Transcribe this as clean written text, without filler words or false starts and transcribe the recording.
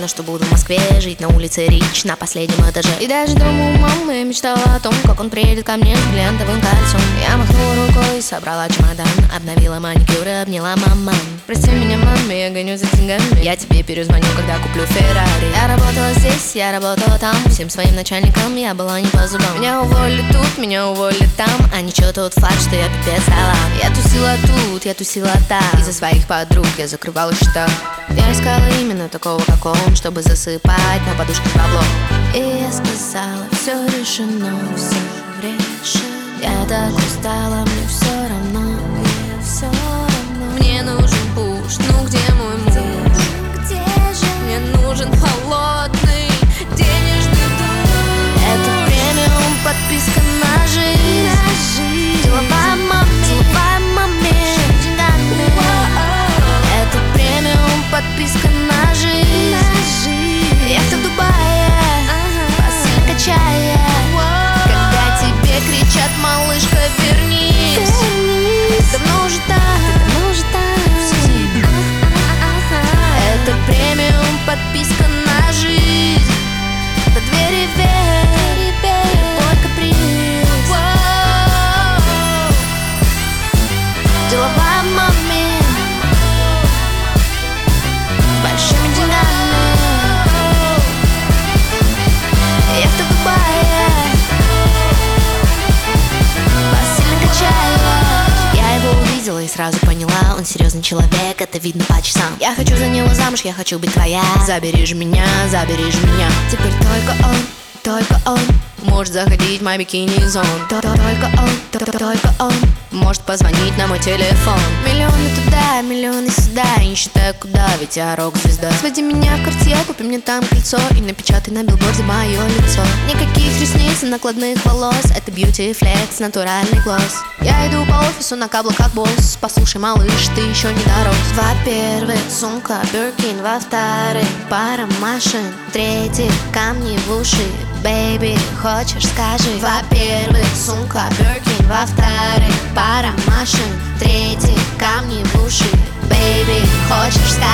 уверена, что буду в Москве жить на улице Рич на последнем этаже. И даже дома у мамы мечтала о том, как он приедет ко мне с бриллиантовым кольцом. Я махнула рукой, собрала чемодан, обновила маникюр и обняла маму. Прости меня, мама, я гоню за деньгами. Я тебе перезвоню, когда куплю Феррари. Я работала здесь, я работала там. Всем своим начальникам я была не по зубам. Меня уволили тут, меня уволили там. А ничего, тот факт, что я пипец стала. Я тусила тут, я тусила там. Из-за своих подруг я закрывала счета. Я искала именно такого, как он, чтобы засыпать на подушке бабло. И я сказала, все решено, все решено. Я так устала, мне все равно, мне все равно. Мне нужен пуш, ну где мой муж? Где же? Мне нужен холодный денежный душ. Это премиум подписка на жизнь. Деловая маме, это премиум подписка на жизнь. Яхта в Дубае, бассейн качая. Когда тебе кричат, малышка, вернись. Давно уже там. Это премиум подписка на жизнь. До двери вверх, любой каприз. Деловая маме с большими деньгами. Яхта в Дубае, бассейн качая. Я его увидела и сразу поняла, он серьезный человек, это видно по часам. Я хочу за него замуж, я хочу быть твоя. Забери же меня, забери же меня. Теперь только он может заходить в мой бикини-зон. Только он может позвонить на мой телефон. Миллионы туда, миллионы сюда, и не считаю куда, ведь я рок-звезда. Своди меня в Cartier, купи мне там кольцо и напечатай на билборде мое лицо. Никаких ресниц и накладных волос, это beauty flex, натуральный глаз. Я иду по офису на каблуках босс. Послушай, малыш, ты еще не дорос. Во-первых, сумка Birkin, во-вторых, пара машин, в-третьих, камни в уши. Baby, хочешь, скажи. Во-первых, сумка Birkin, во-вторых, пара машин, в-третьих, камни в уши. Baby, хочешь, скажи.